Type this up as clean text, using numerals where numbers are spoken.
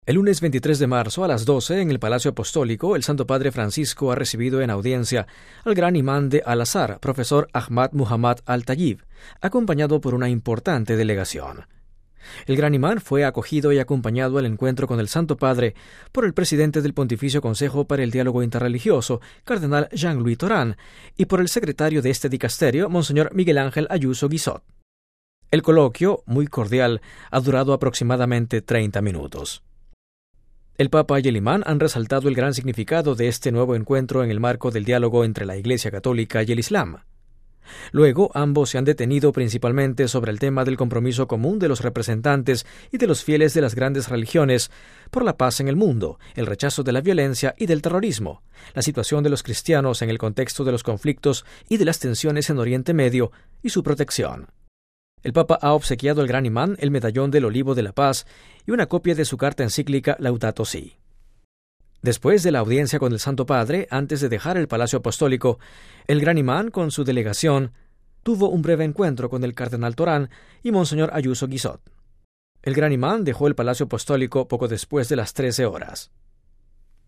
El lunes 23 de marzo a las 12 en el Palacio Apostólico, el Santo Padre Francisco ha recibido en audiencia al gran imán de Al-Azhar, profesor Ahmad Muhammad Al-Tayyib, acompañado por una importante delegación. El gran imán fue acogido y acompañado al encuentro con el Santo Padre por el presidente del Pontificio Consejo para el Diálogo Interreligioso, cardenal Jean-Louis Tauran, y por el secretario de este dicasterio, Monseñor Miguel Ángel Ayuso Guizot. El coloquio, muy cordial, ha durado aproximadamente 30 minutos. El Papa y el imán han resaltado el gran significado de este nuevo encuentro en el marco del diálogo entre la Iglesia Católica y el Islam. Luego, ambos se han detenido principalmente sobre el tema del compromiso común de los representantes y de los fieles de las grandes religiones por la paz en el mundo, el rechazo de la violencia y del terrorismo, la situación de los cristianos en el contexto de los conflictos y de las tensiones en Oriente Medio y su protección. El Papa ha obsequiado al gran imán el medallón del Olivo de la Paz y una copia de su carta encíclica Laudato Si. Después de la audiencia con el Santo Padre, antes de dejar el Palacio Apostólico, el gran imán, con su delegación, tuvo un breve encuentro con el cardenal Tauran y Monseñor Ayuso Guizot. El gran imán dejó el Palacio Apostólico poco después de las 13 horas.